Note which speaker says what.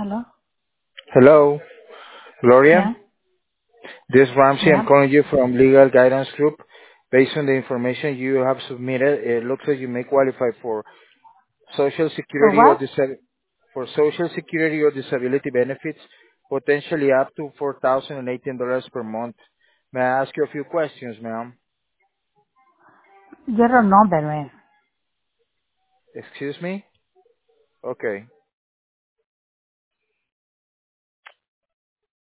Speaker 1: Hello?
Speaker 2: Hello, Gloria.
Speaker 1: Yeah.
Speaker 2: This is Ramsey. I'm
Speaker 1: Yeah.
Speaker 2: calling you from Legal Guidance Group. Based on the information you have submitted, it looks like you may qualify for Social
Speaker 1: For
Speaker 2: Security or
Speaker 1: what?
Speaker 2: Social Security or disability benefits, potentially up to $4,018 per month. May I ask you a few questions, ma'am?
Speaker 1: Yo no, bebé.
Speaker 2: Excuse me? Okay.